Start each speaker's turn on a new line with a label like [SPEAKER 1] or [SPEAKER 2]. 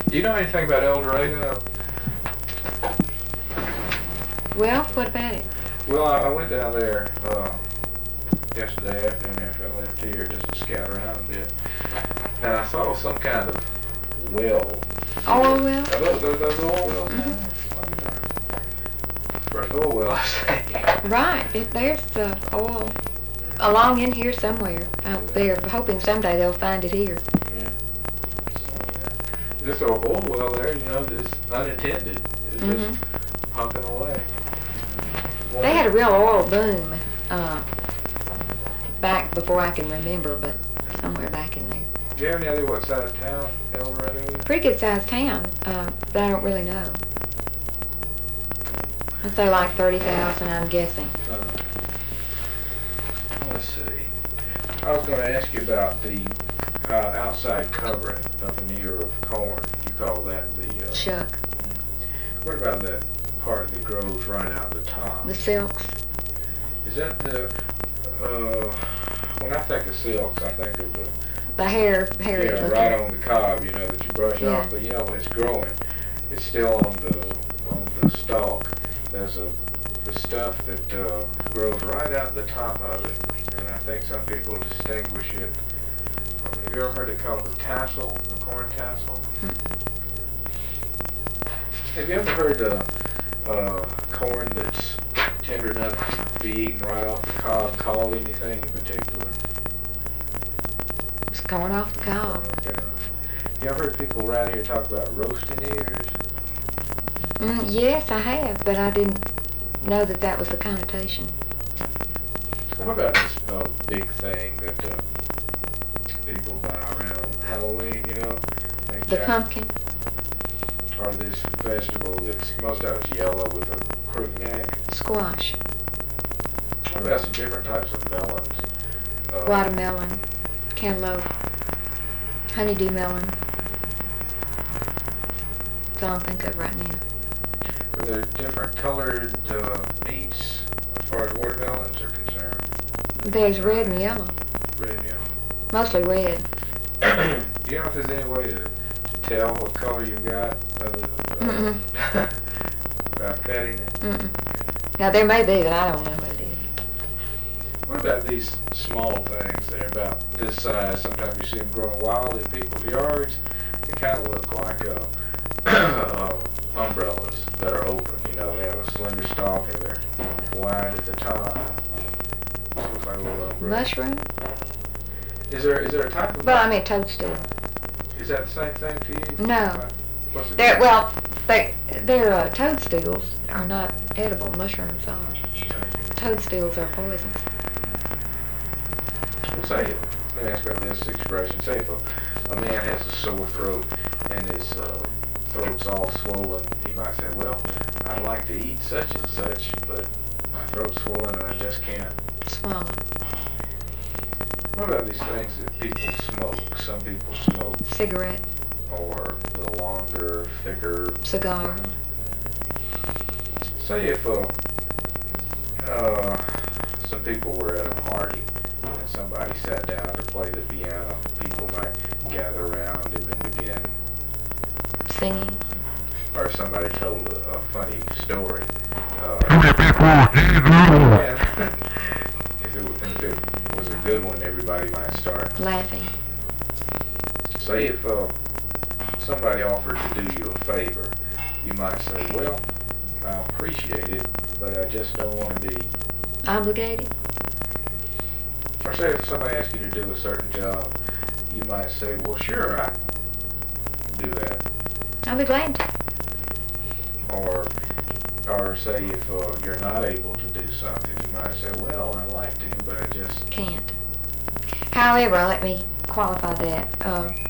[SPEAKER 1] Do you know anything about El Dorado?
[SPEAKER 2] Well, what about it?
[SPEAKER 1] Well, I went down there yesterday afternoon after I left here just to scout around a bit, and I saw some kind of well.
[SPEAKER 2] Oil well?
[SPEAKER 1] Those oil wells?
[SPEAKER 2] Mhm.
[SPEAKER 1] First oil well I see.
[SPEAKER 2] Right. There's oil along in here somewhere out there. Hoping someday they'll find it here.
[SPEAKER 1] Yeah. So, yeah. This oil well there, is unattended. It's just pumping away.
[SPEAKER 2] They had a real oil boom back before I can remember, but somewhere back in there.
[SPEAKER 1] Do you have any idea what side of town El Dorado is?
[SPEAKER 2] Pretty good sized town, but I don't really know. I'd say like 30,000, I'm guessing.
[SPEAKER 1] Let's see. I was going to ask you about the outside covering of an ear of corn. You call that the...
[SPEAKER 2] Shuck.
[SPEAKER 1] What about that part that grows right out the top?
[SPEAKER 2] The silks.
[SPEAKER 1] Is that the... when I think of silks, I think of
[SPEAKER 2] The hair
[SPEAKER 1] yeah,
[SPEAKER 2] looking.
[SPEAKER 1] right on the cob, that you brush
[SPEAKER 2] Yeah.
[SPEAKER 1] off. But when it's growing, it's still on the stalk. There's the stuff that grows right out the top of it, and I think some people distinguish it. Have you ever heard it called the tassel, the corn tassel? Have you ever heard corn that's tender enough to be eaten right off the cob called anything in particular?
[SPEAKER 2] It's corn off the cob.
[SPEAKER 1] You ever heard people around here talk about roasting ears?
[SPEAKER 2] Yes, I have, but I didn't know that was the connotation.
[SPEAKER 1] What about this big thing that people buy around Halloween, like
[SPEAKER 2] The pumpkin.
[SPEAKER 1] Or this vegetable that's, most of it's yellow with a crook neck.
[SPEAKER 2] Squash.
[SPEAKER 1] What about some different types of melons?
[SPEAKER 2] Watermelon. Cantaloupe. Honeydew melon. That's all I think of right now.
[SPEAKER 1] Are there different colored meats as far as watermelons are concerned?
[SPEAKER 2] There's red and yellow.
[SPEAKER 1] Red and yellow.
[SPEAKER 2] Mostly red.
[SPEAKER 1] Do you know if there's any way to tell what color you got without cutting it?
[SPEAKER 2] Now there may be, but I don't know what it is.
[SPEAKER 1] What about these small things? They're about this size. Sometimes you see them growing wild in people's yards. They kind of look like umbrellas that are open. They have a slender stalk and they're wide at the top. Looks like a little umbrella.
[SPEAKER 2] Mushroom?
[SPEAKER 1] Is there a type of...
[SPEAKER 2] Well, I mean toadstool.
[SPEAKER 1] Is that the same thing to you?
[SPEAKER 2] No.
[SPEAKER 1] What's the
[SPEAKER 2] They're,
[SPEAKER 1] difference?
[SPEAKER 2] their toadstools are not edible. Mushrooms are. Toadstools are poisonous.
[SPEAKER 1] Well, let me ask about this expression. Say if a man has a sore throat and his throat's all swollen, he might say, well, I'd like to eat such and such, but my throat's swollen and I just can't.
[SPEAKER 2] Swallow.
[SPEAKER 1] What about these things that people smoke? Some people smoke.
[SPEAKER 2] Cigarette.
[SPEAKER 1] Or the longer, thicker...
[SPEAKER 2] Cigar.
[SPEAKER 1] Say if some people were at a party and somebody sat down to play the piano, people might gather around him and begin
[SPEAKER 2] Singing.
[SPEAKER 1] or somebody told a funny story. If it was a good one, everybody might start
[SPEAKER 2] Laughing.
[SPEAKER 1] Say if somebody offered to do you a favor, you might say, well, I appreciate it, but I just don't want to be...
[SPEAKER 2] Obligated.
[SPEAKER 1] Or say if somebody asks you to do a certain job, you might say, well, sure, I can do that.
[SPEAKER 2] I'll be glad to.
[SPEAKER 1] Or say if you're not able to do something, you might say, well, I'd like to, but I just...
[SPEAKER 2] Can't. However, let me qualify that.